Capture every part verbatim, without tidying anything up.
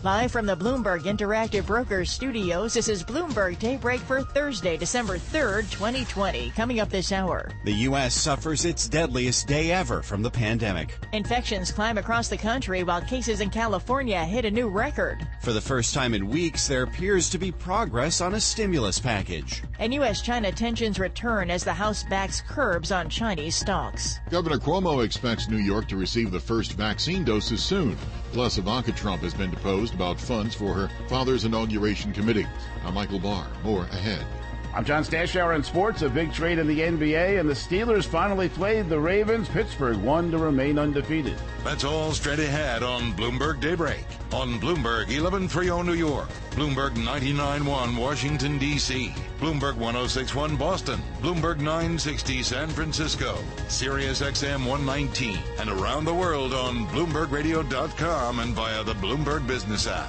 Live from the Bloomberg Interactive Brokers Studios, this is Bloomberg Daybreak for Thursday, December third, twenty twenty. Coming up this hour. The U S suffers its deadliest day ever from the pandemic. Infections climb across the country while cases in California hit a new record. For the first time in weeks, there appears to be progress on a stimulus package. And U S China tensions return as the House backs curbs on Chinese stocks. Governor Cuomo expects New York to receive the first vaccine doses soon. Plus, Ivanka Trump has been deposed about funds for her father's inauguration committee. I'm Michael Barr. More ahead. I'm John Stashower in sports. A big trade in the N B A, and the Steelers finally played the Ravens. Pittsburgh won to remain undefeated. That's all straight ahead on Bloomberg Daybreak. On Bloomberg eleven thirty New York, Bloomberg ninety-nine point one Washington, D C, Bloomberg ten sixty-one Boston, Bloomberg nine sixty San Francisco, Sirius X M one nineteen, and around the world on Bloomberg Radio dot com and via the Bloomberg Business app.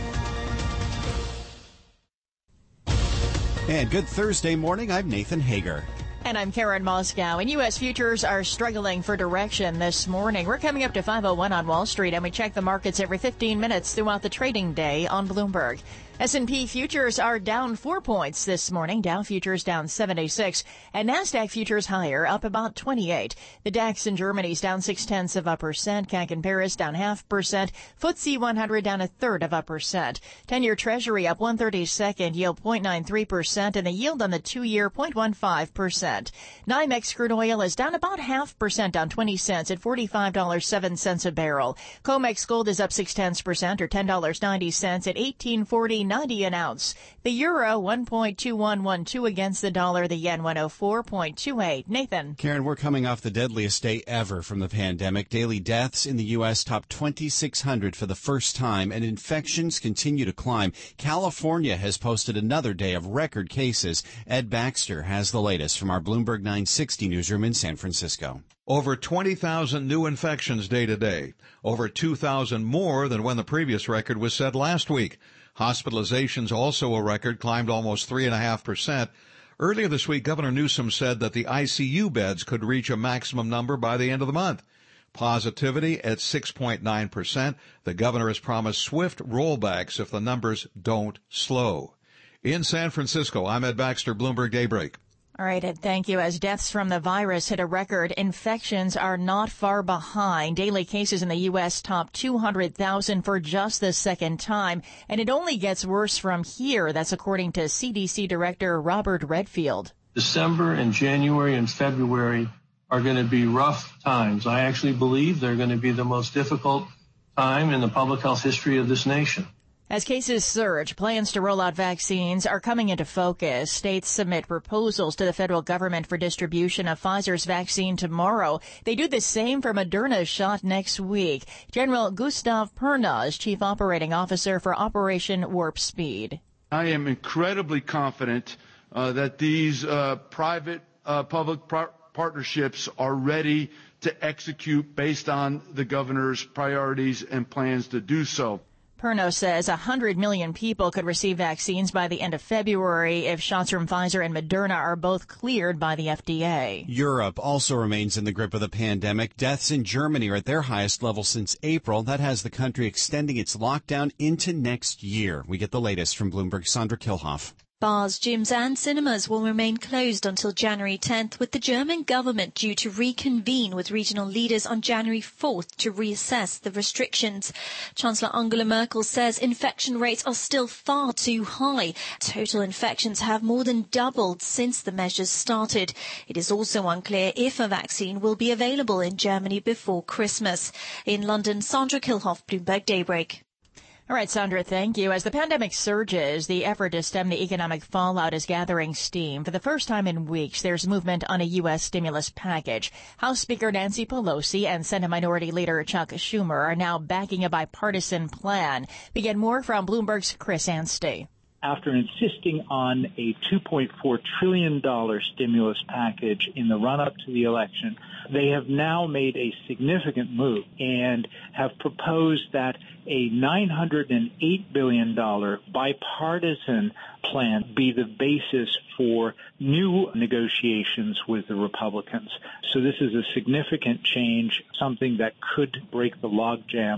And good Thursday morning, I'm Nathan Hager. And I'm Karen Moscow. And U S futures are struggling for direction this morning. We're coming up to five oh one on Wall Street, and we check the markets every fifteen minutes throughout the trading day on Bloomberg. S and P futures are down four points this morning. Dow futures down seventy-six, and NASDAQ futures higher, up about twenty-eight. The DAX in Germany's down six-tenths of a percent. C A C in Paris down half percent. F T S E one hundred down a third of a percent. ten-year Treasury up one thirty-second, yield zero point nine three percent, and the yield on the two-year zero point one five percent. NYMEX crude oil is down about half percent, down twenty cents at forty-five dollars and seven cents a barrel. COMEX gold is up six-tenths percent, or ten dollars and ninety cents at eighteen forty ninety an ounce. The euro one point two one one two against the dollar. The yen one oh four point two eight. Nathan. Karen, we're coming off the deadliest day ever from the pandemic. Daily deaths in the U S top twenty-six hundred for the first time, and infections continue to climb. California has posted another day of record cases. Ed Baxter has the latest from our Bloomberg nine sixty newsroom in San Francisco. Over twenty thousand new infections day to day, over two thousand more than when the previous record was set last week. Hospitalizations, also a record, climbed almost three point five percent. Earlier this week, Governor Newsom said that the I C U beds could reach a maximum number by the end of the month. Positivity at six point nine percent. The governor has promised swift rollbacks if the numbers don't slow. In San Francisco, I'm Ed Baxter, Bloomberg Daybreak. All right, Ed, thank you. As deaths from the virus hit a record, infections are not far behind. Daily cases in the U S top two hundred thousand for just the second time, and it only gets worse from here. That's according to C D C Director Robert Redfield. December and January and February are going to be rough times. I actually believe they're going to be the most difficult time in the public health history of this nation. As cases surge, plans to roll out vaccines are coming into focus. States submit proposals to the federal government for distribution of Pfizer's vaccine tomorrow. They do the same for Moderna's shot next week. General Gustav Perna is Chief Operating Officer for Operation Warp Speed. I am incredibly confident uh, that these uh, private uh, public par- partnerships are ready to execute based on the governor's priorities and plans to do so. Perno says one hundred million people could receive vaccines by the end of February if shots from Pfizer and Moderna are both cleared by the F D A. Europe also remains in the grip of the pandemic. Deaths in Germany are at their highest level since April. That has the country extending its lockdown into next year. We get the latest from Bloomberg's Sandra Kilhoff. Bars, gyms and cinemas will remain closed until January tenth, with the German government due to reconvene with regional leaders on January fourth to reassess the restrictions. Chancellor Angela Merkel says infection rates are still far too high. Total infections have more than doubled since the measures started. It is also unclear if a vaccine will be available in Germany before Christmas. In London, Sandra Kilhoff, Bloomberg Daybreak. All right, Sandra, thank you. As the pandemic surges, the effort to stem the economic fallout is gathering steam. For the first time in weeks, there's movement on a U S stimulus package. House Speaker Nancy Pelosi and Senate Minority Leader Chuck Schumer are now backing a bipartisan plan. We get more from Bloomberg's Chris Anstey. After insisting on a two point four trillion dollars stimulus package in the run-up to the election, they have now made a significant move and have proposed that a nine hundred eight billion dollars bipartisan plan be the basis for new negotiations with the Republicans. So this is a significant change, something that could break the logjam.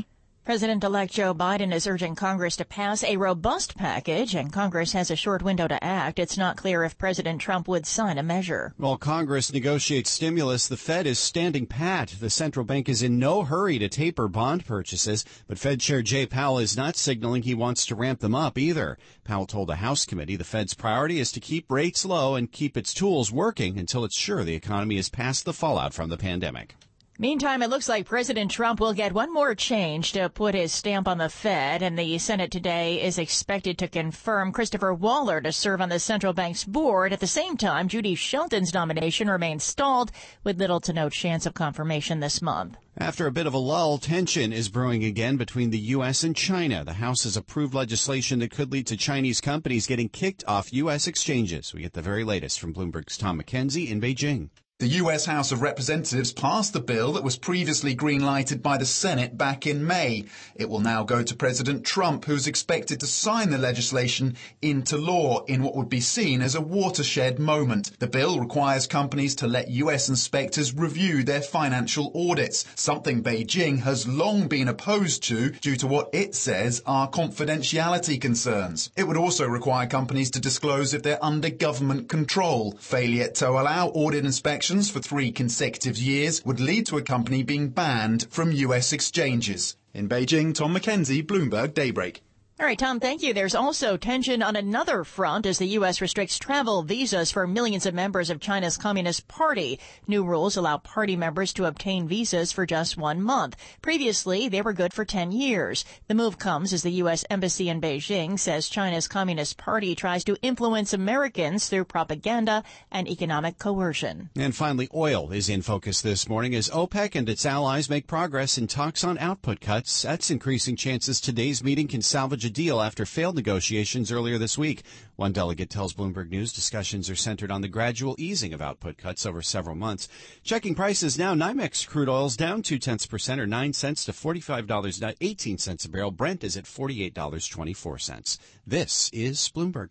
President-elect Joe Biden is urging Congress to pass a robust package, and Congress has a short window to act. It's not clear if President Trump would sign a measure. While Congress negotiates stimulus, the Fed is standing pat. The central bank is in no hurry to taper bond purchases, but Fed Chair Jay Powell is not signaling he wants to ramp them up either. Powell told a House committee the Fed's priority is to keep rates low and keep its tools working until it's sure the economy is past the fallout from the pandemic. Meantime, it looks like President Trump will get one more change to put his stamp on the Fed, and the Senate today is expected to confirm Christopher Waller to serve on the central bank's board. At the same time, Judy Shelton's nomination remains stalled, with little to no chance of confirmation this month. After a bit of a lull, tension is brewing again between the U S and China. The House has approved legislation that could lead to Chinese companies getting kicked off U S exchanges. We get the very latest from Bloomberg's Tom McKenzie in Beijing. The U S House of Representatives passed the bill that was previously green-lighted by the Senate back in May. It will now go to President Trump, who's expected to sign the legislation into law in what would be seen as a watershed moment. The bill requires companies to let U S inspectors review their financial audits, something Beijing has long been opposed to due to what it says are confidentiality concerns. It would also require companies to disclose if they're under government control. Failure to allow audit inspections for three consecutive years would lead to a company being banned from U S exchanges. In Beijing, Tom McKenzie, Bloomberg Daybreak. All right, Tom, thank you. There's also tension on another front as the U S restricts travel visas for millions of members of China's Communist Party. New rules allow party members to obtain visas for just one month. Previously, they were good for ten years. The move comes as the U S Embassy in Beijing says China's Communist Party tries to influence Americans through propaganda and economic coercion. And finally, oil is in focus this morning as OPEC and its allies make progress in talks on output cuts. That's increasing chances today's meeting can salvage a deal after failed negotiations earlier this week. One delegate tells Bloomberg News discussions are centered on the gradual easing of output cuts over several months. Checking prices now, NYMEX crude oil's down two-tenths percent or nine cents to forty-five dollars and eighteen cents a barrel. Brent is at forty-eight dollars and twenty-four cents. This is Bloomberg.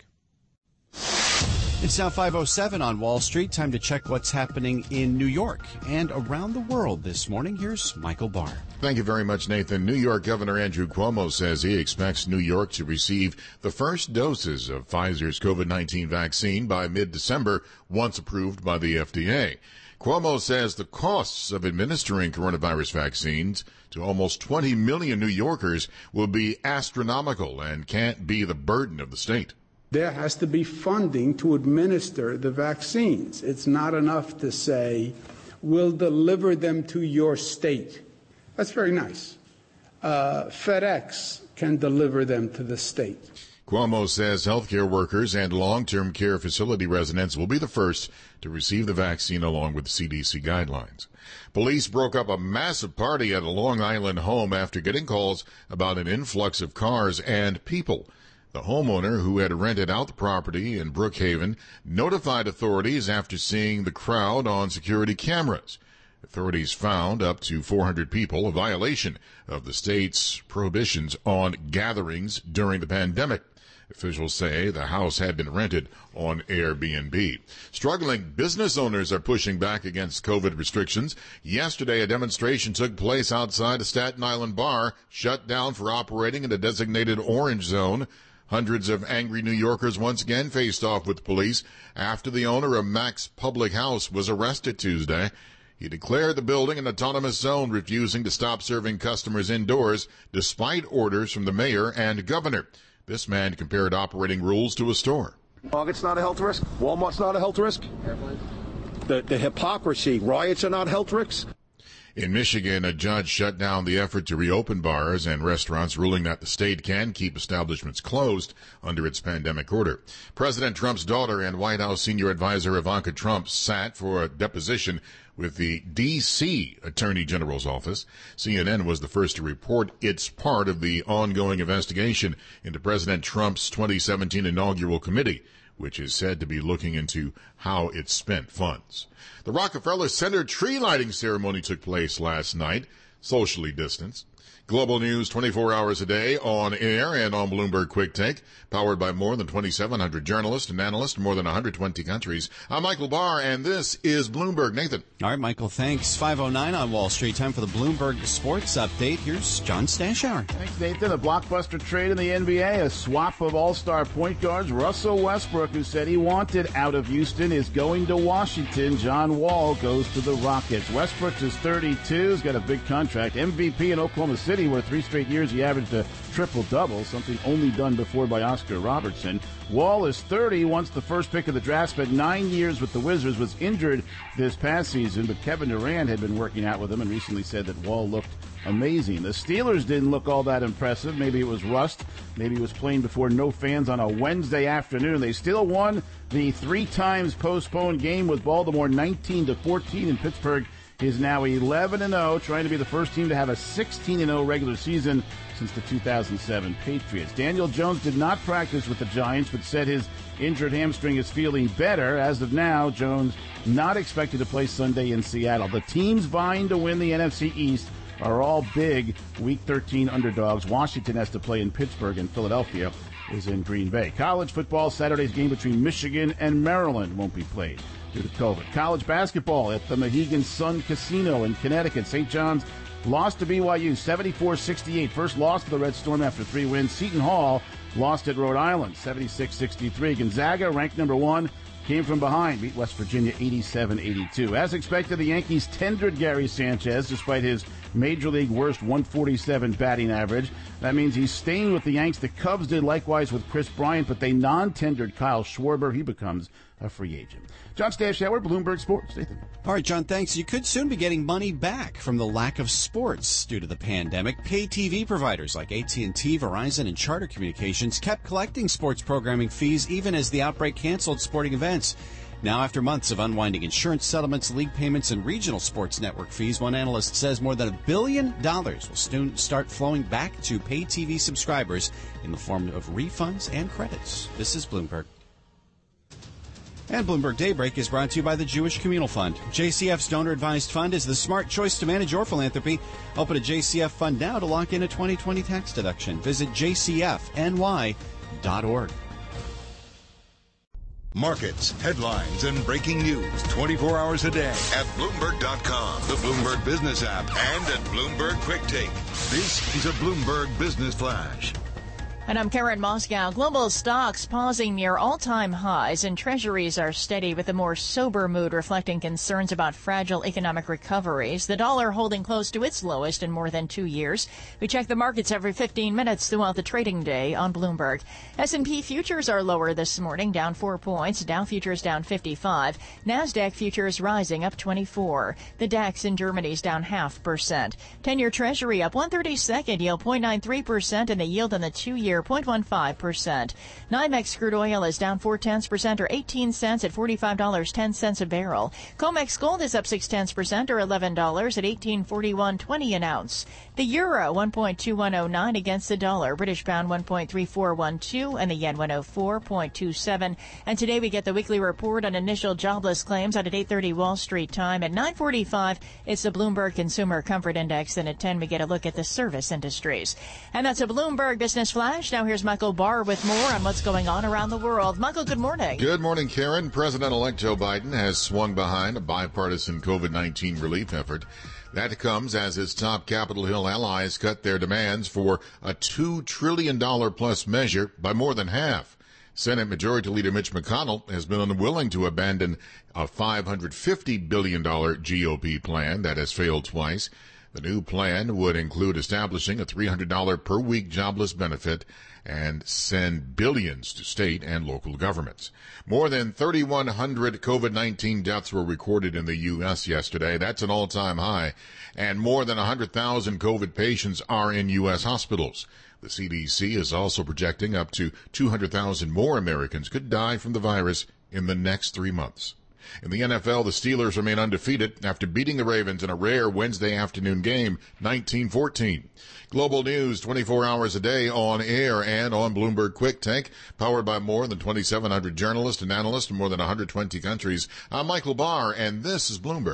It's now five oh seven on Wall Street. Time to check what's happening in New York and around the world this morning. Here's Michael Barr. Thank you very much, Nathan. New York Governor Andrew Cuomo says he expects New York to receive the first doses of Pfizer's COVID nineteen vaccine by mid-December, once approved by the F D A. Cuomo says the costs of administering coronavirus vaccines to almost twenty million New Yorkers will be astronomical and can't be the burden of the state. There has to be funding to administer the vaccines. It's not enough to say, we'll deliver them to your state. That's very nice. Uh, FedEx can deliver them to the state. Cuomo says healthcare workers and long-term care facility residents will be the first to receive the vaccine along with C D C guidelines. Police broke up a massive party at a Long Island home after getting calls about an influx of cars and people. The homeowner, who had rented out the property in Brookhaven, notified authorities after seeing the crowd on security cameras. Authorities found up to four hundred people, a violation of the state's prohibitions on gatherings during the pandemic. Officials say the house had been rented on Airbnb. Struggling business owners are pushing back against COVID restrictions. Yesterday, a demonstration took place outside a Staten Island bar, shut down for operating in a designated orange zone. Hundreds of angry New Yorkers once again faced off with police after the owner of Mac's Public House was arrested Tuesday. He declared the building an autonomous zone, refusing to stop serving customers indoors despite orders from the mayor and governor. This man compared operating rules to a store. Target's not a health risk. Walmart's not a health risk. The, the hypocrisy, riots are not health risks. In Michigan, a judge shut down the effort to reopen bars and restaurants, ruling that the state can keep establishments closed under its pandemic order. President Trump's daughter and White House senior advisor Ivanka Trump sat for a deposition with the D C Attorney General's office. C N N was the first to report it's part of the ongoing investigation into President Trump's twenty seventeen inaugural committee, which is said to be looking into how it spent funds. The Rockefeller Center tree lighting ceremony took place last night, socially distanced. Global news twenty-four hours a day on air and on Bloomberg Quick Take, powered by more than twenty-seven hundred journalists and analysts in more than one hundred twenty countries. I'm Michael Barr, and this is Bloomberg. Nathan. All right, Michael, thanks. five oh nine on Wall Street. Time for the Bloomberg Sports Update. Here's John Stashauer. Thanks, Nathan. A blockbuster trade in the N B A, a swap of all-star point guards. Russell Westbrook, who said he wanted out of Houston, is going to Washington. John Wall goes to the Rockets. Westbrook is thirty-two. He's got a big contract. M V P in Oklahoma City, where three straight years he averaged a triple-double, something only done before by Oscar Robertson. Wall is thirty, once the first pick of the draft, spent nine years with the Wizards, was injured this past season, but Kevin Durant had been working out with him and recently said that Wall looked amazing. The Steelers didn't look all that impressive. Maybe it was rust. Maybe he was playing before no fans on a Wednesday afternoon. They still won the three times postponed game with Baltimore nineteen to fourteen, in Pittsburgh is now eleven and oh, trying to be the first team to have a sixteen and oh regular season since the two thousand seven Patriots. Daniel Jones did not practice with the Giants, but said his injured hamstring is feeling better. As of now, Jones not expected to play Sunday in Seattle. The teams vying to win the N F C East are all big Week thirteen underdogs. Washington has to play in Pittsburgh, and Philadelphia is in Green Bay. College football, Saturday's game between Michigan and Maryland won't be played due to COVID. College basketball at the Mohegan Sun Casino in Connecticut. Saint John's lost to B Y U seventy-four sixty-eight. First loss to the Red Storm after three wins. Seton Hall lost at Rhode Island seventy-six sixty-three. Gonzaga, ranked number one, came from behind, beat West Virginia eighty-seven eighty-two. As expected, the Yankees tendered Gary Sanchez despite his Major League worst one forty-seven batting average. That means he's staying with the Yanks. The Cubs did likewise with Chris Bryant, but they non-tendered Kyle Schwarber. He becomes a free agent. John Stashauer, Bloomberg Sports. Nathan. All right, John, thanks. You could soon be getting money back from the lack of sports due to the pandemic. Pay T V providers like A T and T, Verizon, and Charter Communications kept collecting sports programming fees even as the outbreak canceled sporting events. Now, after months of unwinding insurance settlements, league payments, and regional sports network fees, one analyst says more than a billion dollars will soon start flowing back to pay T V subscribers in the form of refunds and credits. This is Bloomberg. And Bloomberg Daybreak is brought to you by the Jewish Communal Fund. J C F's donor-advised fund is the smart choice to manage your philanthropy. Open a J C F fund now to lock in a twenty twenty tax deduction. Visit j c f n y dot org. Markets, headlines, and breaking news twenty-four hours a day at Bloomberg dot com, the Bloomberg Business app, and at Bloomberg Quick Take. This is a Bloomberg Business Flash. And I'm Karen Moscow. Global stocks pausing near all-time highs, and treasuries are steady with a more sober mood reflecting concerns about fragile economic recoveries. The dollar holding close to its lowest in more than two years. We check the markets every fifteen minutes throughout the trading day on Bloomberg. S and P futures are lower this morning, down four points. Dow futures down fifty-five. NASDAQ futures rising up twenty-four. The DAX in Germany's down half percent. ten-year treasury up one thirty-second, yield zero point nine three percent, and the yield on the two-year zero point one five percent. NYMEX crude oil is down four tenths percent or eighteen cents at forty-five dollars and ten cents a barrel. COMEX gold is up six tenths percent or eleven dollars at eighteen forty-one twenty an ounce. The euro one point two one oh nine against the dollar. British pound one point three four one two and the yen one oh four point two seven. And today we get the weekly report on initial jobless claims out at eight thirty Wall Street time. At nine forty-five, it's the Bloomberg Consumer Comfort Index. Then at ten, we get a look at the service industries. And that's a Bloomberg Business Flash. Now here's Michael Barr with more on what's going on around the world. Michael, good morning. Good morning, Karen. President-elect Joe Biden has swung behind a bipartisan COVID nineteen relief effort. That comes as his top Capitol Hill allies cut their demands for a two trillion dollars plus measure by more than half. Senate Majority Leader Mitch McConnell has been unwilling to abandon a five hundred fifty billion dollars G O P plan that has failed twice. The new plan would include establishing a three hundred dollars per week jobless benefit and send billions to state and local governments. More than thirty-one hundred COVID nineteen deaths were recorded in the U S yesterday. That's an all-time high. And more than one hundred thousand COVID patients are in U S hospitals. The C D C is also projecting up to two hundred thousand more Americans could die from the virus in the next three months. In the N F L, the Steelers remain undefeated after beating the Ravens in a rare Wednesday afternoon game, nineteen fourteen. Global news twenty-four hours a day on air and on Bloomberg Quick Take, powered by more than twenty-seven hundred journalists and analysts in more than one hundred twenty countries. I'm Michael Barr, and this is Bloomberg. Nathan.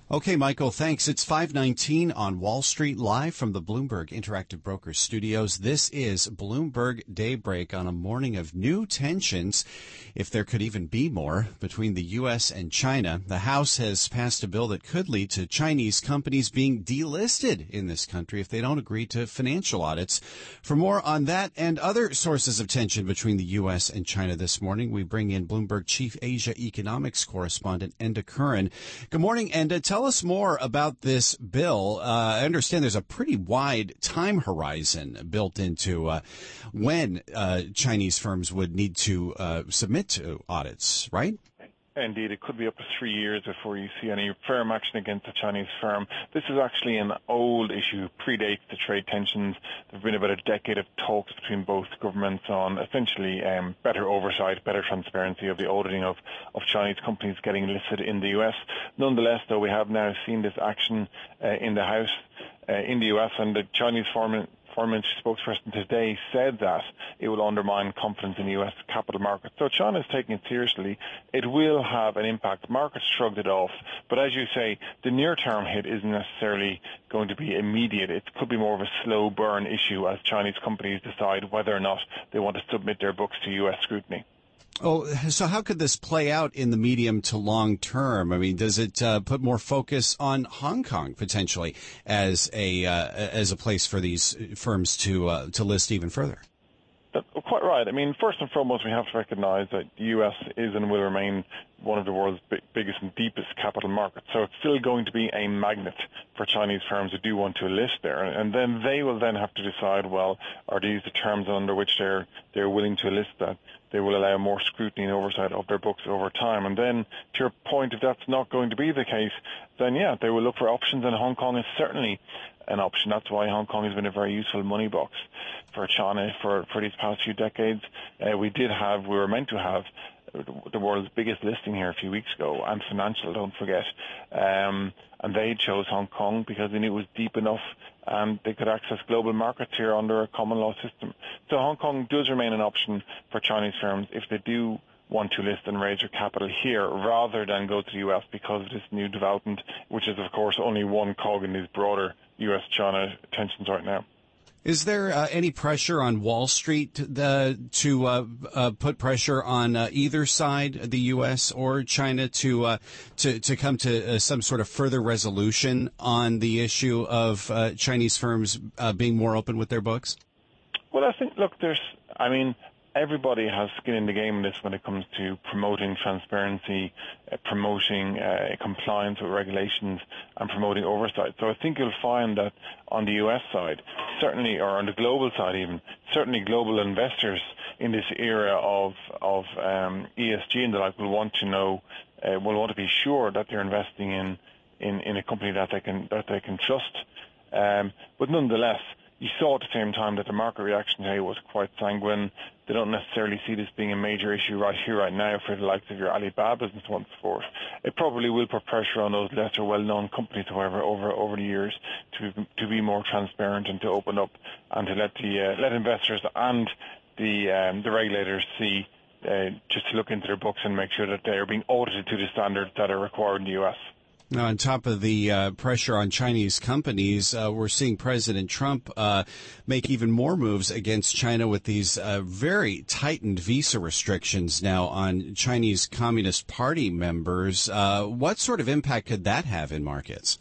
Okay, Michael, thanks. It's five nineteen on Wall Street, live from the Bloomberg Interactive Brokers studios. This is Bloomberg Daybreak on a morning of new tensions, if there could even be more, between the U S and China. The House has passed a bill that could lead to Chinese companies being delisted in this country if they don't agree to financial audits. For more on that and other sources of tension between the U S and China this morning, we bring in Bloomberg Chief Asia Economics Correspondent Enda Curran. Good morning, Enda. Tell us more about this bill. Uh, I understand there's a pretty wide time horizon built into uh, when uh, Chinese firms would need to uh, submit to audits, right? Indeed, it could be up to three years before you see any firm action against a Chinese firm. This is actually an old issue, predates the trade tensions. There have been about a decade of talks between both governments on essentially um, better oversight, better transparency of the auditing of, of Chinese companies getting listed in the U S. Nonetheless, though, we have now seen this action uh, in the House uh, in the U S, and the Chinese foreign Foreign Ministry spokesperson today said that it will undermine confidence in the U S capital markets. So China is taking it seriously. It will have an impact. Markets shrugged it off. But as you say, the near-term hit isn't necessarily going to be immediate. It could be more of a slow burn issue as Chinese companies decide whether or not they want to submit their books to U S scrutiny. Oh, so how could this play out in the medium to long term? I mean, does it uh, put more focus on Hong Kong potentially as a uh, as a place for these firms to uh, to list even further? That's quite right. I mean, first and foremost, we have to recognize that the U S is and will remain one of the world's big, biggest and deepest capital markets. So it's still going to be a magnet for Chinese firms who do want to list there. And then they will then have to decide, well, are these the terms under which they're they're willing to list that? They will allow more scrutiny and oversight of their books over time. And then, to your point, if that's not going to be the case, then, yeah, they will look for options, and Hong Kong is certainly an option. That's why Hong Kong has been a very useful money box for China for, for these past few decades. Uh, we did have, we were meant to have the world's biggest listing here a few weeks ago, and Financial, don't forget. Um, and they chose Hong Kong because they knew it was deep enough and they could access global markets here under a common law system. So Hong Kong does remain an option for Chinese firms if they do want to list and raise their capital here rather than go to the U S because of this new development, which is, of course, only one cog in these broader U S China tensions right now. Is there uh, any pressure on Wall Street to, to uh, uh, put pressure on uh, either side, the U S or China, to uh, to, to come to uh, some sort of further resolution on the issue of uh, Chinese firms uh, being more open with their books? Well, I think, look, there's, I mean, everybody has skin in the game in this when it comes to promoting transparency, uh, promoting uh, compliance with regulations, and promoting oversight. So I think you'll find that on the U S side, certainly, or on the global side even, certainly global investors in this era of of um, E S G and the like will want to know, uh, will want to be sure that they're investing in, in, in a company that they can that they can trust. Um, but nonetheless, you saw at the same time that the market reaction today was quite sanguine. They don't necessarily see this being a major issue right here, right now for the likes of your Alibabas and so on and so forth. It probably will put pressure on those lesser well-known companies, however, over over the years to to be more transparent and to open up and to let the uh, let investors and the um, the regulators see, uh, just to look into their books and make sure that they are being audited to the standards that are required in the U S. Now, on top of the uh, pressure on Chinese companies, uh, we're seeing President Trump uh, make even more moves against China with these uh, very tightened visa restrictions now on Chinese Communist Party members. Uh, what sort of impact could that have in markets?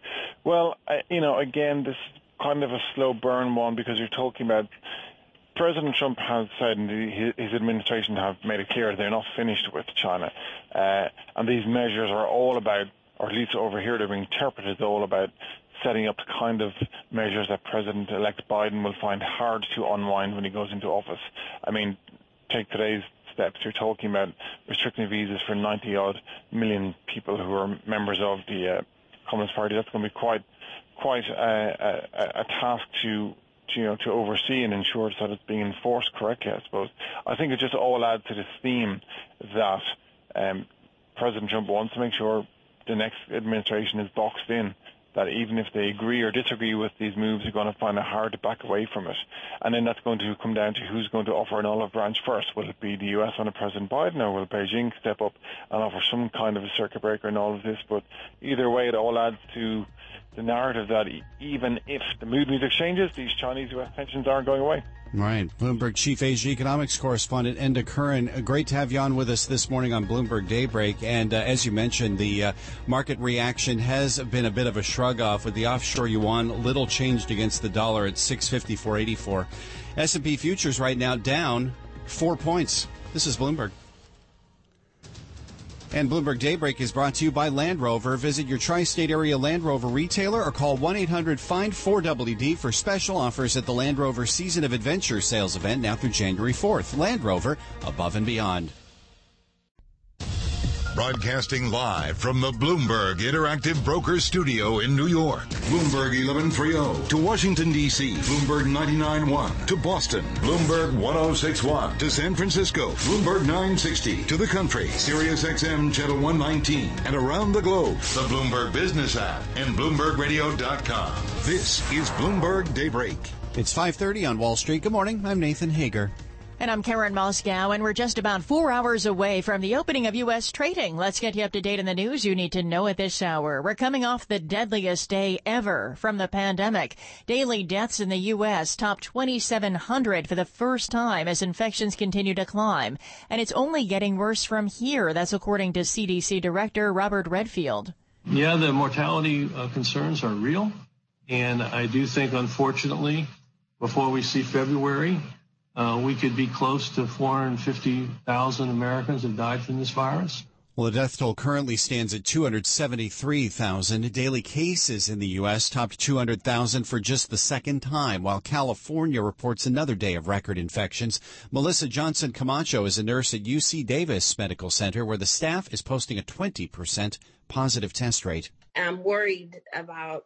Well, I, you know, again, this is kind of a slow burn one because you're talking about President Trump has said, and his administration have made it clear they're not finished with China. Uh, and these measures are all about, or at least over here they're being interpreted as all about setting up the kind of measures that President-elect Biden will find hard to unwind when he goes into office. I mean, take today's steps. You're talking about restricting visas for ninety-odd million people who are members of the uh, Communist Party. That's going to be quite quite a, a, a task to, to, you know, to oversee and ensure that it's being enforced correctly, I suppose. I think it just all adds to this theme that um, President Trump wants to make sure the next administration is boxed in that even if they agree or disagree with these moves, they're going to find it hard to back away from it. And then that's going to come down to who's going to offer an olive branch first. Will it be the U S under President Biden, or will Beijing step up and offer some kind of a circuit breaker in all of this? But either way, it all adds to the narrative that even if the mood music changes, these Chinese-U S tensions aren't going away. Right. Bloomberg Chief Asia Economics Correspondent Enda Curran, great to have you on with us this morning on Bloomberg Daybreak. And uh, as you mentioned, the uh, market reaction has been a bit of a shrug off with the offshore yuan little changed against the dollar at six fifty-four eighty-four. S and P futures right now down four points. This is Bloomberg. And Bloomberg Daybreak is brought to you by Land Rover. Visit your tri-state area Land Rover retailer or call one eight hundred find four W D for special offers at the Land Rover Season of Adventure sales event now through January fourth. Land Rover, above and beyond. Broadcasting live from the Bloomberg Interactive Brokers Studio in New York. Bloomberg eleven thirty to Washington, D C Bloomberg ninety-nine point one to Boston. Bloomberg ten sixty-one to San Francisco. Bloomberg nine sixty to the country. Sirius X M Channel one nineteen. And around the globe, the Bloomberg Business app and Bloomberg Radio dot com. This is Bloomberg Daybreak. It's five thirty on Wall Street. Good morning. I'm Nathan Hager. And I'm Karen Moscow, and we're just about four hours away from the opening of U S trading. Let's get you up to date on the news you need to know at this hour. We're coming off the deadliest day ever from the pandemic. Daily deaths in the U S topped twenty-seven hundred for the first time as infections continue to climb. And it's only getting worse from here. That's according to C D C Director Robert Redfield. Yeah, the mortality uh, concerns are real. And I do think, unfortunately, before we see February, Uh, we could be close to four hundred fifty thousand Americans have died from this virus. Well, the death toll currently stands at two hundred seventy-three thousand. Daily cases in the U S topped two hundred thousand for just the second time, while California reports another day of record infections. Melissa Johnson Camacho is a nurse at U C Davis Medical Center, where the staff is posting a twenty percent positive test rate. I'm worried about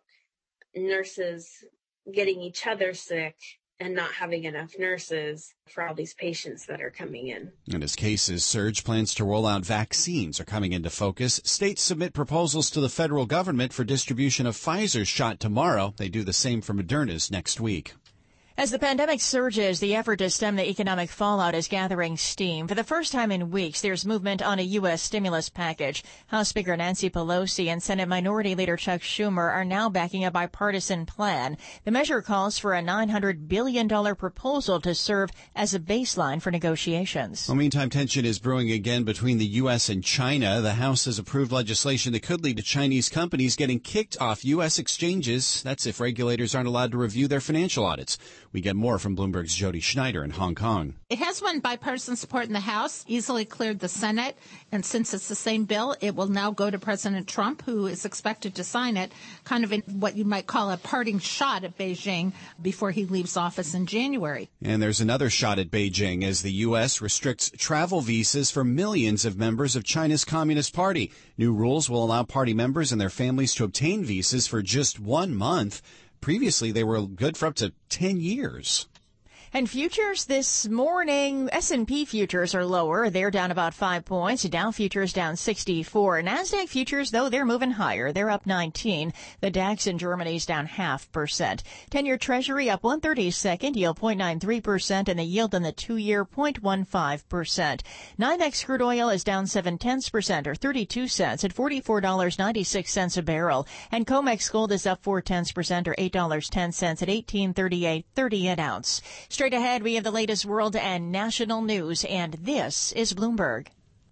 nurses getting each other sick and not having enough nurses for all these patients that are coming in. And as cases surge, plans to roll out vaccines are coming into focus. States submit proposals to the federal government for distribution of Pfizer's shot tomorrow. They do the same for Moderna's next week. As the pandemic surges, the effort to stem the economic fallout is gathering steam. For the first time in weeks, there's movement on a U S stimulus package. House Speaker Nancy Pelosi and Senate Minority Leader Chuck Schumer are now backing a bipartisan plan. The measure calls for a nine hundred billion dollars proposal to serve as a baseline for negotiations. Well, meantime, tension is brewing again between the U S and China. The House has approved legislation that could lead to Chinese companies getting kicked off U S exchanges. That's if regulators aren't allowed to review their financial audits. We get more from Bloomberg's Jody Schneider in Hong Kong. It has won bipartisan support in the House, easily cleared the Senate, and since it's the same bill, it will now go to President Trump, who is expected to sign it, kind of in what you might call a parting shot at Beijing before he leaves office in January. And there's another shot at Beijing as the U S restricts travel visas for millions of members of China's Communist Party. New rules will allow party members and their families to obtain visas for just one month. Previously, they were good for up to ten years. And futures this morning, S and P futures are lower. They're down about five points. Dow futures down sixty-four. NASDAQ futures, though, they're moving higher. They're up nineteen. The DAX in Germany's down half percent. ten-year Treasury up one thirty-second, yield zero point nine three percent, and the yield on the two-year zero point one five percent. NYMEX crude oil is down seven tenths percent, or thirty-two cents, at forty-four dollars and ninety-six cents a barrel. And COMEX gold is up four tenths percent, or eight dollars and ten cents, at eighteen thirty-eight thirty an ounce. Straight ahead, we have the latest world and national news, and this is Bloomberg.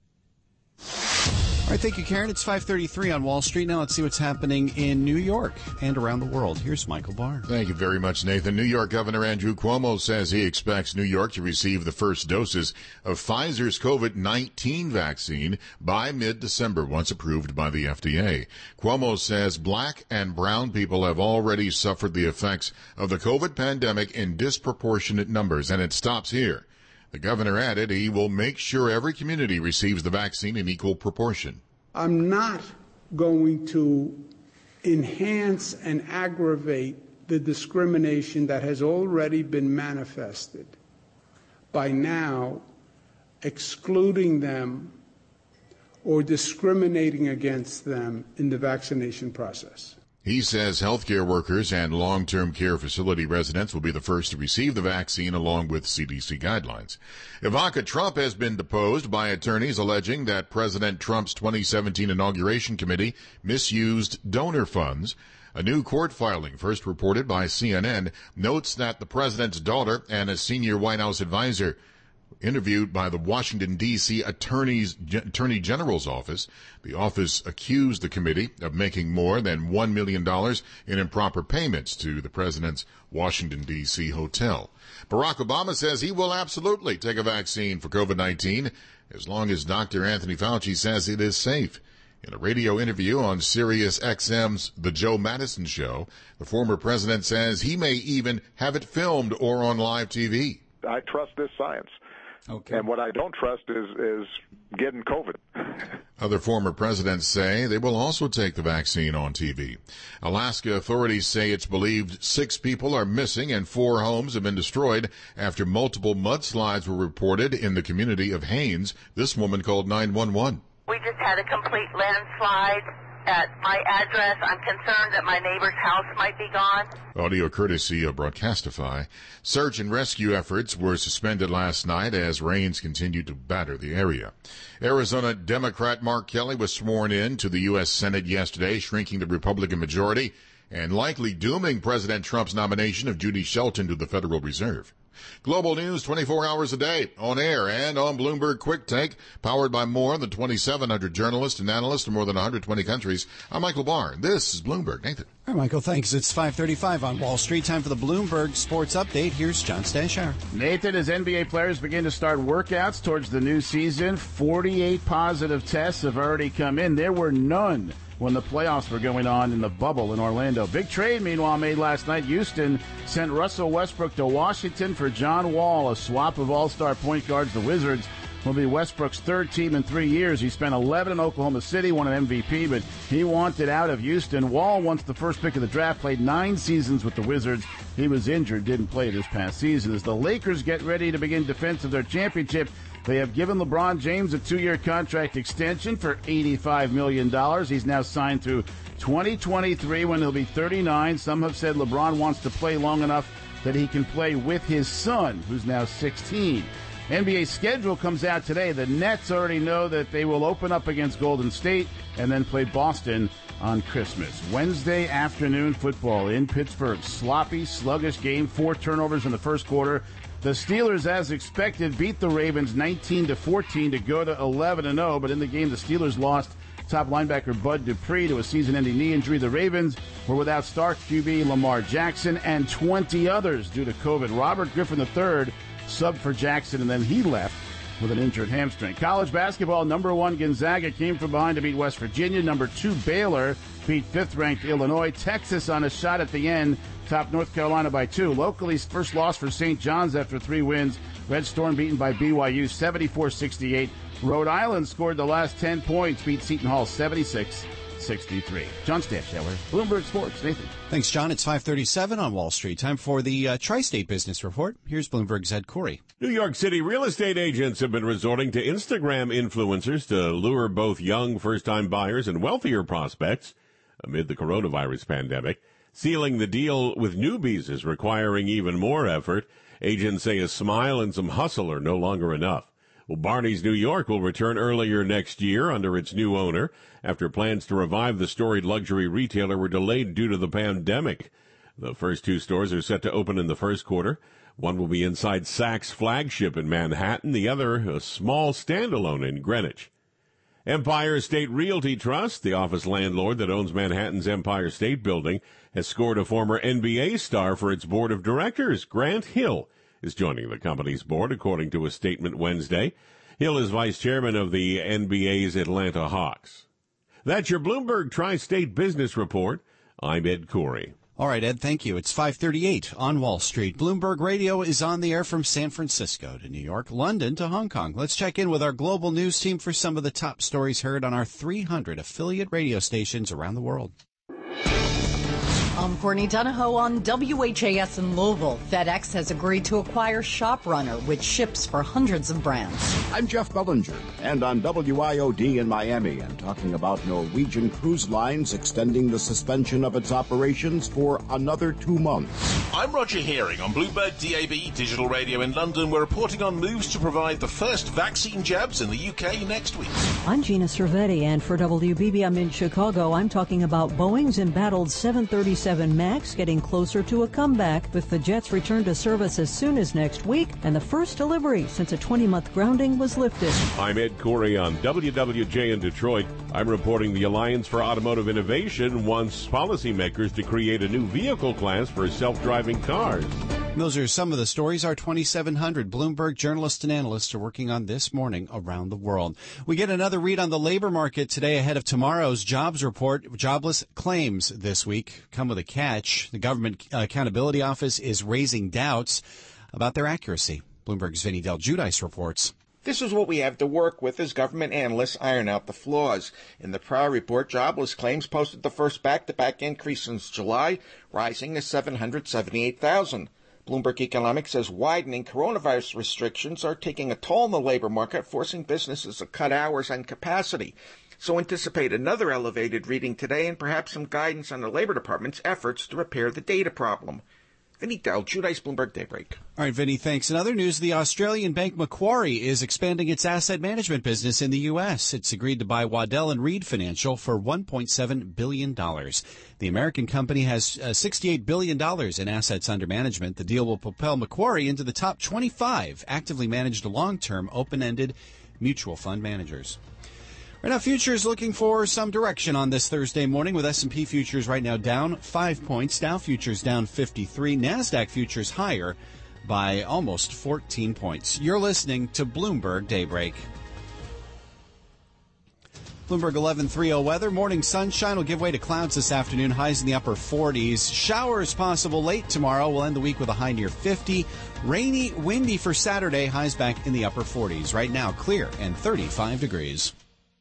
All right, thank you, Karen. It's five thirty-three on Wall Street. Now let's see what's happening in New York and around the world. Here's Michael Barr. Thank you very much, Nathan. New York Governor Andrew Cuomo says he expects New York to receive the first doses of Pfizer's COVID nineteen vaccine by mid-December, once approved by the F D A. Cuomo says black and brown people have already suffered the effects of the COVID pandemic in disproportionate numbers, and it stops here. The governor added he will make sure every community receives the vaccine in equal proportion. I'm not going to enhance and aggravate the discrimination that has already been manifested by now excluding them or discriminating against them in the vaccination process. He says healthcare workers and long-term care facility residents will be the first to receive the vaccine along with C D C guidelines. Ivanka Trump has been deposed by attorneys alleging that President Trump's twenty seventeen inauguration committee misused donor funds. A new court filing, first reported by C N N, notes that the president's daughter and a senior White House advisor interviewed by the Washington, D C Attorney's, Attorney General's office. The office accused the committee of making more than one million dollars in improper payments to the president's Washington, D C hotel. Barack Obama says he will absolutely take a vaccine for COVID nineteen as long as Doctor Anthony Fauci says it is safe. In a radio interview on Sirius X M's The Joe Madison Show, the former president says he may even have it filmed or on live T V. I trust this science. Okay. And what I don't trust is, is getting COVID. Other former presidents say they will also take the vaccine on T V. Alaska authorities say it's believed six people are missing and four homes have been destroyed after multiple mudslides were reported in the community of Haines. This woman called nine one one. We just had a complete landslide at my address. I'm concerned that my neighbor's house might be gone. Audio courtesy of Broadcastify. Search and rescue efforts were suspended last night as rains continued to batter the area. Arizona Democrat Mark Kelly was sworn in to the U S Senate yesterday, shrinking the Republican majority and likely dooming President Trump's nomination of Judy Shelton to the Federal Reserve. Global news twenty-four hours a day, on air and on Bloomberg Quick Take, powered by more than twenty-seven hundred journalists and analysts in more than one hundred twenty countries. I'm Michael Barr. This is Bloomberg. Nathan. All right, Michael, thanks. It's five thirty-five on Wall Street. Time for the Bloomberg Sports Update. Here's John Stashar. Nathan, as N B A players begin to start workouts towards the new season, forty-eight positive tests have already come in. There were none when the playoffs were going on in the bubble in Orlando. Big trade, meanwhile, made last night. Houston sent Russell Westbrook to Washington for John Wall, a swap of all-star point guards. The Wizards will be Westbrook's third team in three years. He spent eleven in Oklahoma City, won an M V P, but he wanted out of Houston. Wall, once the first pick of the draft, played nine seasons with the Wizards. He was injured, didn't play this past season. As the Lakers get ready to begin defense of their championship, they have given LeBron James a two-year contract extension for eighty-five million dollars. He's now signed through twenty twenty-three when he'll be thirty-nine. Some have said LeBron wants to play long enough that he can play with his son, who's now sixteen. N B A schedule comes out today. The Nets already know that they will open up against Golden State and then play Boston on Christmas. Wednesday afternoon football in Pittsburgh. Sloppy, sluggish game. Four turnovers in the first quarter. The Steelers, as expected, beat the Ravens nineteen to fourteen to go to eleven and oh, but in the game the Steelers lost top linebacker Bud Dupree to a season-ending knee injury. The Ravens were without star Q B Lamar Jackson and twenty others due to COVID. Robert Griffin the third subbed for Jackson, and then he left with an injured hamstring. College basketball, number one Gonzaga came from behind to beat West Virginia. Number two Baylor beat fifth-ranked Illinois. Texas on a shot at the end, topped North Carolina by two. Locally, first loss for Saint John's after three wins. Red Storm beaten by B Y U seventy-four sixty-eight. Rhode Island scored the last ten points, beat Seton Hall seventy-six sixty-three. John Stashauer, Bloomberg Sports. Nathan. Thanks, John. It's five thirty-seven on Wall Street. Time for the uh, Tri-State Business Report. Here's Bloomberg's Ed Corey. New York City real estate agents have been resorting to Instagram influencers to lure both young first-time buyers and wealthier prospects amid the coronavirus pandemic. Sealing the deal with newbies is requiring even more effort. Agents say a smile and some hustle are no longer enough. Well, Barney's New York will return earlier next year under its new owner after plans to revive the storied luxury retailer were delayed due to the pandemic. The first two stores are set to open in the first quarter. One will be inside Saks flagship in Manhattan, the other a small standalone in Greenwich. Empire State Realty Trust, the office landlord that owns Manhattan's Empire State Building, has scored a former N B A star for its board of directors. Grant Hill is joining the company's board, according to a statement Wednesday. Hill is vice chairman of the N B A's Atlanta Hawks. That's your Bloomberg Tri-State Business Report. I'm Ed Corey. All right, Ed, thank you. It's five thirty-eight on Wall Street. Bloomberg Radio is on the air from San Francisco to New York, London to Hong Kong. Let's check in with our global news team for some of the top stories heard on our three hundred affiliate radio stations around the world. I'm Courtney Donahoe on W H A S in Louisville. FedEx has agreed to acquire ShopRunner, which ships for hundreds of brands. I'm Jeff Bellinger, and on W I O D in Miami, I'm talking about Norwegian Cruise Lines extending the suspension of its operations for another two months. I'm Roger Hearing on Bloomberg D A B Digital Radio in London. We're reporting on moves to provide the first vaccine jabs in the U K next week. I'm Gina Cervetti, and for W B B, I'm in Chicago. I'm talking about Boeing's embattled seven thirty-seven MAX getting closer to a comeback, with the jets return to service as soon as next week and the first delivery since a twenty-month grounding was lifted. I'm Ed Corey on W W J in Detroit. I'm reporting the Alliance for Automotive Innovation wants policymakers to create a new vehicle class for self-driving cars. Those are some of the stories our twenty-seven hundred Bloomberg journalists and analysts are working on this morning around the world. We get another read on the labor market today ahead of tomorrow's jobs report. Jobless claims this week come with a catch. The Government Accountability Office is raising doubts about their accuracy. Bloomberg's Vinny Del Giudice reports. This is what we have to work with as government analysts iron out the flaws. In the prior report, jobless claims posted the first back-to-back increase since July, rising to seven hundred seventy-eight thousand. Bloomberg Economics says widening coronavirus restrictions are taking a toll on the labor market, forcing businesses to cut hours and capacity. So anticipate another elevated reading today and perhaps some guidance on the Labor Department's efforts to repair the data problem. Vinny Del Giudice, Bloomberg Daybreak. All right, Vinny, thanks. In other news, the Australian bank Macquarie is expanding its asset management business in the U S. It's agreed to buy Waddell and Reed Financial for one point seven billion dollars. The American company has uh, sixty-eight billion dollars in assets under management. The deal will propel Macquarie into the top twenty-five actively managed long-term open-ended mutual fund managers. Right now, futures looking for some direction on this Thursday morning, with S and P futures right now down five points, Dow futures down fifty-three, NASDAQ futures higher by almost fourteen points. You're listening to Bloomberg Daybreak. Bloomberg eleven thirty weather. Morning sunshine will give way to clouds this afternoon. Highs in the upper forties. Showers possible late tomorrow. We'll end the week with a high near fifty. Rainy, windy for Saturday. Highs back in the upper forties. Right now, clear and thirty-five degrees.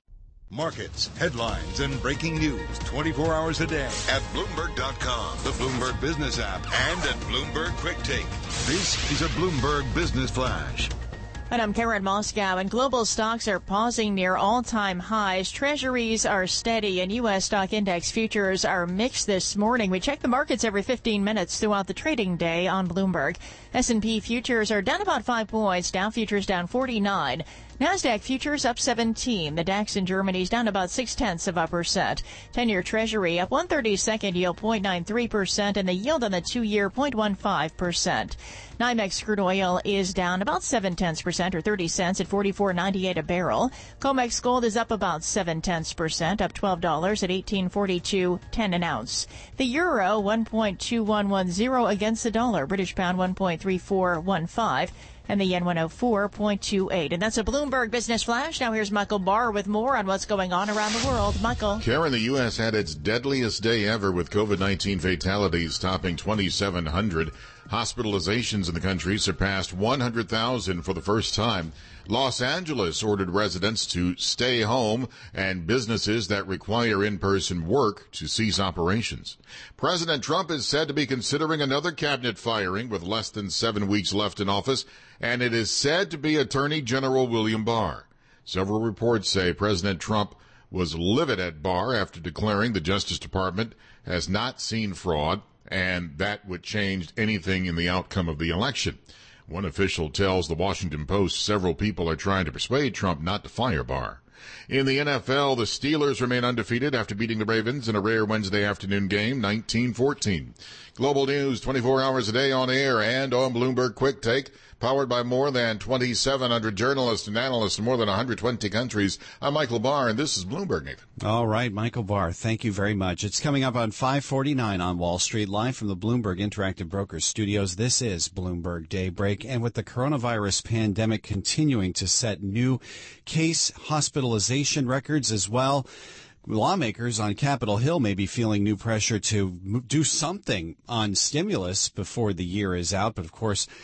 Markets, headlines, and breaking news twenty-four hours a day at Bloomberg dot com, the Bloomberg Business app, and at Bloomberg Quick Take. This is a Bloomberg Business Flash. And I'm Karen Moscow, and global stocks are pausing near all-time highs. Treasuries are steady, and U S stock index futures are mixed this morning. We check the markets every fifteen minutes throughout the trading day on Bloomberg. S and P futures are down about five points. Dow futures down forty-nine. NASDAQ futures up seventeen. The DAX in Germany is down about six-tenths of a percent. ten-year Treasury up one thirty-second yield zero point nine three percent, and the yield on the two-year zero point one five percent. NYMEX crude oil is down about seven-tenths percent or thirty cents at forty-four ninety-eight a barrel. COMEX gold is up about seven-tenths percent, up twelve dollars at eighteen forty-two ten an ounce. The euro one point two one one zero against the dollar. British pound one point three four one five. And the yen one oh four point two eight. And that's a Bloomberg Business Flash. Now here's Michael Barr with more on what's going on around the world. Michael. Karen, the U S had its deadliest day ever with COVID nineteen fatalities topping twenty-seven hundred. Hospitalizations in the country surpassed one hundred thousand for the first time. Los Angeles ordered residents to stay home and businesses that require in-person work to cease operations. President Trump is said to be considering another cabinet firing with less than seven weeks left in office, and it is said to be Attorney General William Barr. Several reports say President Trump was livid at Barr after declaring the Justice Department has not seen fraud, and that would change anything in the outcome of the election. One official tells the Washington Post several people are trying to persuade Trump not to fire Barr. In the N F L, the Steelers remain undefeated after beating the Ravens in a rare Wednesday afternoon game, nineteen fourteen. Global news twenty-four hours a day on air and on Bloomberg Quick Take, powered by more than twenty-seven hundred journalists and analysts in more than one hundred twenty countries. I'm Michael Barr, and this is Bloomberg, Nathan. All right, Michael Barr, thank you very much. It's coming up on five forty-nine on Wall Street, live from the Bloomberg Interactive Brokers studios. This is Bloomberg Daybreak, and with the coronavirus pandemic continuing to set new case hospitalization records as well, lawmakers on Capitol Hill may be feeling new pressure to do something on stimulus before the year is out. But of course,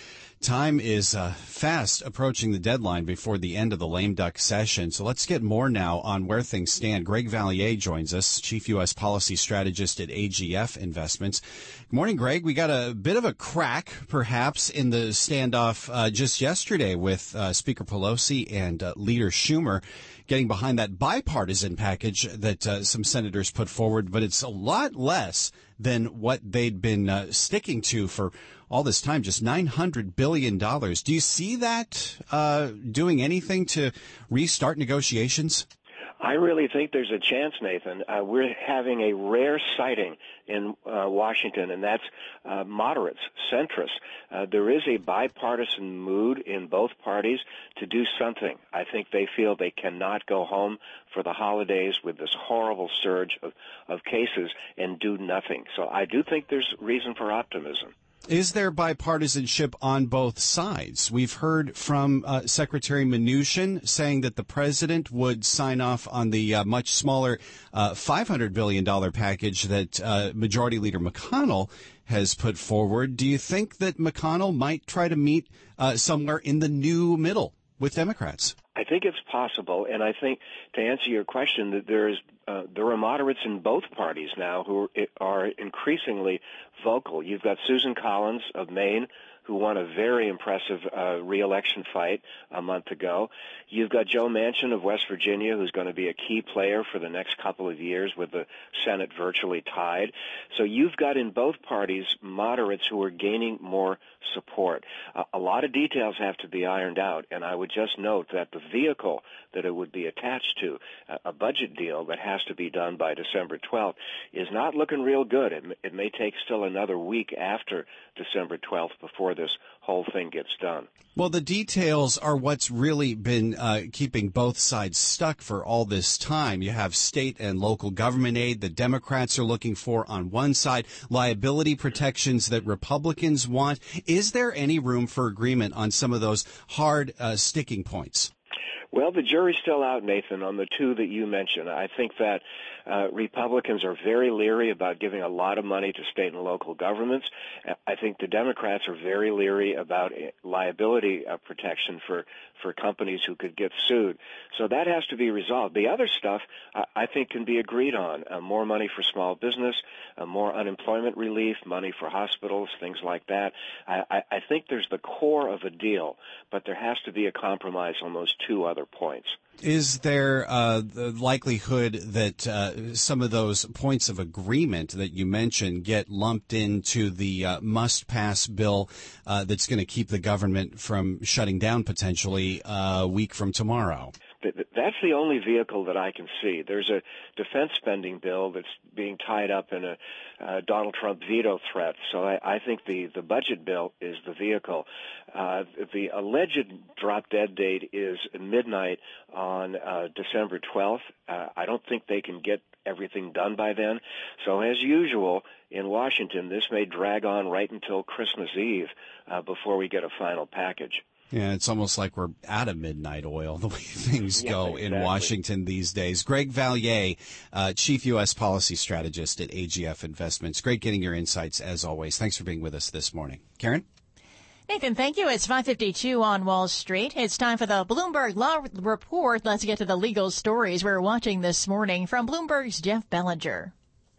Time is uh, fast approaching the deadline before the end of the lame duck session. So let's get more now on where things stand. Greg Valliere joins us, Chief U S Policy Strategist at A G F Investments. Good morning, Greg. We got a bit of a crack, perhaps, in the standoff uh, just yesterday with uh, Speaker Pelosi and uh, Leader Schumer getting behind that bipartisan package that uh, some senators put forward, but it's a lot less than what they'd been uh, sticking to for all this time, just nine hundred billion dollars. Do you see that uh, doing anything to restart negotiations? I really think there's a chance, Nathan. Uh, we're having a rare sighting in uh, Washington, and that's uh, moderates, centrists. Uh, there is a bipartisan mood in both parties to do something. I think they feel they cannot go home for the holidays with this horrible surge of, of cases and do nothing. So I do think there's reason for optimism. Is there bipartisanship on both sides? We've heard from uh, Secretary Mnuchin saying that the president would sign off on the uh, much smaller uh, five hundred billion dollars package that uh, Majority Leader McConnell has put forward. Do you think that McConnell might try to meet uh, somewhere in the new middle with Democrats? I think it's possible, and I think, to answer your question, that there is uh, there are moderates in both parties now who are increasingly vocal. You've got Susan Collins of Maine, who won a very impressive uh, re-election fight a month ago. You've got Joe Manchin of West Virginia, who's going to be a key player for the next couple of years with the Senate virtually tied. So you've got in both parties moderates who are gaining more support. Uh, a lot of details have to be ironed out, and I would just note that the vehicle that it would be attached to, uh, a budget deal that has to be done by December twelfth, is not looking real good. It, it may take still another week after December twelfth before this whole thing gets done. Well, the details are what's really been uh, keeping both sides stuck for all this time. You have state and local government aid the Democrats are looking for on one side, liability protections that Republicans want. Is there any room for agreement on some of those hard uh, sticking points? Well, the jury's still out, Nathan, on the two that you mentioned. I think that uh, Republicans are very leery about giving a lot of money to state and local governments. I think the Democrats are very leery about liability uh, protection for, for companies who could get sued. So that has to be resolved. The other stuff, uh, I think, can be agreed on. Uh, more money for small business, uh, more unemployment relief, money for hospitals, things like that. I, I, I think there's the core of a deal, but there has to be a compromise on those two other points. Is there uh, the likelihood that uh, some of those points of agreement that you mentioned get lumped into the uh, must-pass bill uh, that's going to keep the government from shutting down potentially uh, a week from tomorrow? That's the only vehicle that I can see. There's a defense spending bill that's being tied up in a uh, Donald Trump veto threat. So I, I think the, the budget bill is the vehicle. Uh, the alleged drop-dead date is midnight on uh, December twelfth. Uh, I don't think they can get everything done by then. So as usual, in Washington, this may drag on right until Christmas Eve uh, before we get a final package. Yeah, it's almost like we're out of midnight oil, the way things yeah, go exactly. in Washington these days. Greg Valliere, uh, Chief U S Policy Strategist at A G F Investments. Great getting your insights, as always. Thanks for being with us this morning. Karen? Nathan, thank you. It's five fifty-two on Wall Street. It's time for the Bloomberg Law Report. Let's get to the legal stories we're watching this morning from Bloomberg's Jeff Bellinger.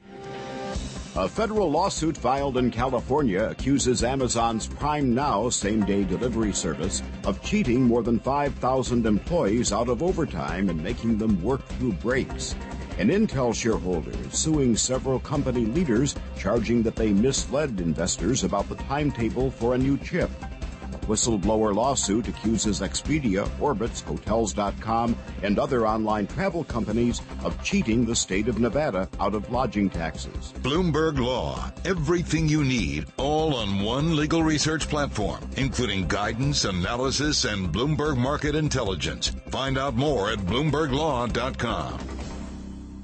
A federal lawsuit filed in California accuses Amazon's Prime Now same-day delivery service of cheating more than five thousand employees out of overtime and making them work through breaks. An Intel shareholder is suing several company leaders, charging that they misled investors about the timetable for a new chip. A whistleblower lawsuit accuses Expedia, Orbitz, Hotels dot com, and other online travel companies of cheating the state of Nevada out of lodging taxes. Bloomberg Law. Everything you need, all on one legal research platform, including guidance, analysis, and Bloomberg Market Intelligence. Find out more at Bloomberg Law dot com.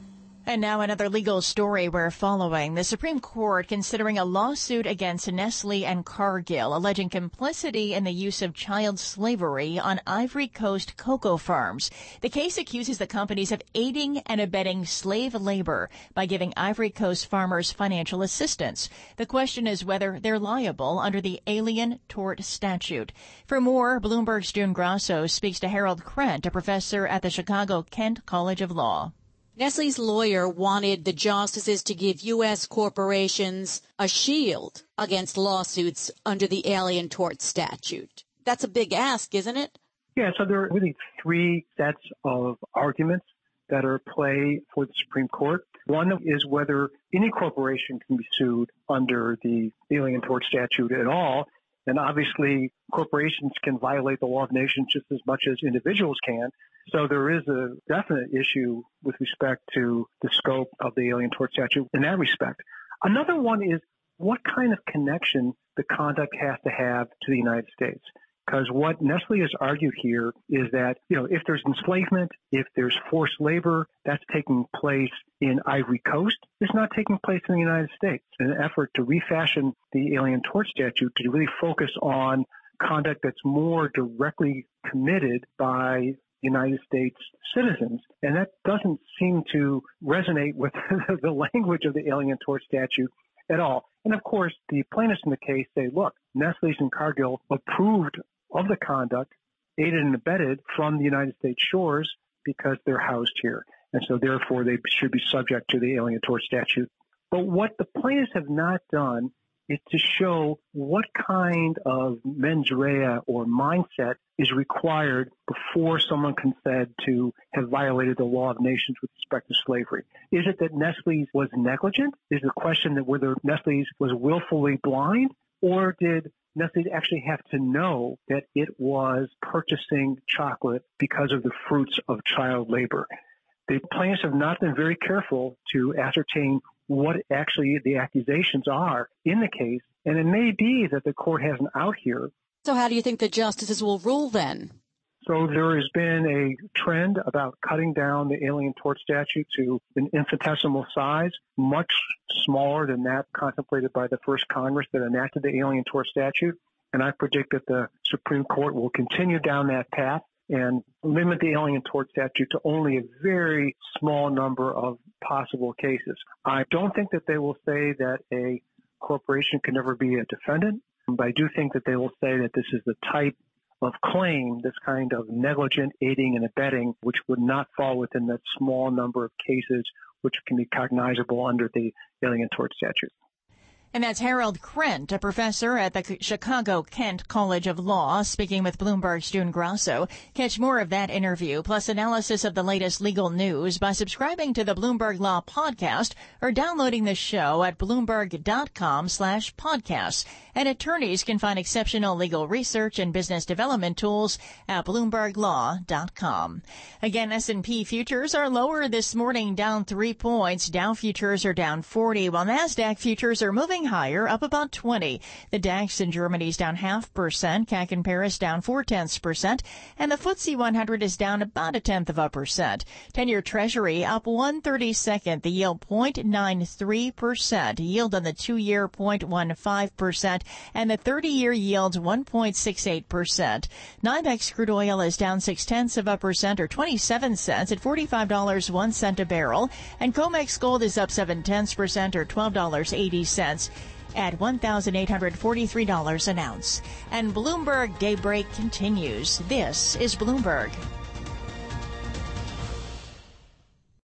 And now another legal story we're following. The Supreme Court considering a lawsuit against Nestle and Cargill alleging complicity in the use of child slavery on Ivory Coast cocoa farms. The case accuses the companies of aiding and abetting slave labor by giving Ivory Coast farmers financial assistance. The question is whether they're liable under the Alien Tort Statute. For more, Bloomberg's June Grasso speaks to Harold Krent, a professor at the Chicago Kent College of Law. Nestle's lawyer wanted the justices to give U S corporations a shield against lawsuits under the Alien Tort Statute. That's a big ask, isn't it? Yeah, so there are really three sets of arguments that are at play for the Supreme Court. One is whether any corporation can be sued under the Alien Tort Statute at all. And obviously, corporations can violate the law of nations just as much as individuals can. So there is a definite issue with respect to the scope of the Alien Tort Statute in that respect. Another one is what kind of connection the conduct has to have to the United States. Because what Nestle has argued here is that, you know, if there's enslavement, if there's forced labor, that's taking place in Ivory Coast. It's not taking place in the United States. In an effort to refashion the Alien Tort Statute to really focus on conduct that's more directly committed by United States citizens. And that doesn't seem to resonate with the language of the Alien Tort Statute at all. And of course, the plaintiffs in the case say, look, Nestle's and Cargill approved of the conduct, aided and abetted from the United States shores because they're housed here. And so therefore they should be subject to the Alien Tort Statute. But what the plaintiffs have not done is to show what kind of mens rea or mindset is required before someone can be said to have violated the law of nations with respect to slavery. Is it that Nestle's was negligent? Is the question that whether Nestle's was willfully blind? Or did Nestle actually have to know that it was purchasing chocolate because of the fruits of child labor? The plaintiffs have not been very careful to ascertain what actually the accusations are in the case, and it may be that the court has an out here. So how do you think the justices will rule then? So there has been a trend about cutting down the Alien Tort Statute to an infinitesimal size, much smaller than that contemplated by the first Congress that enacted the Alien Tort Statute. And I predict that the Supreme Court will continue down that path and limit the Alien Tort Statute to only a very small number of possible cases. I don't think that they will say that a corporation can never be a defendant, but I do think that they will say that this is the type of claim, this kind of negligent aiding and abetting, which would not fall within that small number of cases which can be cognizable under the Alien Tort Statute. And that's Harold Krent, a professor at the Chicago Kent College of Law, speaking with Bloomberg's June Grasso. Catch more of that interview, plus analysis of the latest legal news by subscribing to the Bloomberg Law Podcast or downloading the show at Bloomberg.com slash podcasts. And attorneys can find exceptional legal research and business development tools at Bloomberg Law dot com. Again, S and P futures are lower this morning, down three points. Dow futures are down forty, while NASDAQ futures are moving higher, up about twenty. The DAX in Germany is down half percent, C A C in Paris down four tenths percent, and the F T S E one hundred is down about a tenth of a percent. ten-year Treasury up one thirty-second, the yield zero point nine three percent, yield on the two-year zero point one five percent, and the thirty-year yield one point six eight percent. NYMEX crude oil is down six tenths of a percent, or twenty-seven cents, at forty-five dollars and one cent a barrel, and COMEX gold is up seven tenths percent, or twelve dollars and eighty cents. At one thousand eight hundred forty-three dollars an ounce. And Bloomberg Daybreak continues. This is Bloomberg.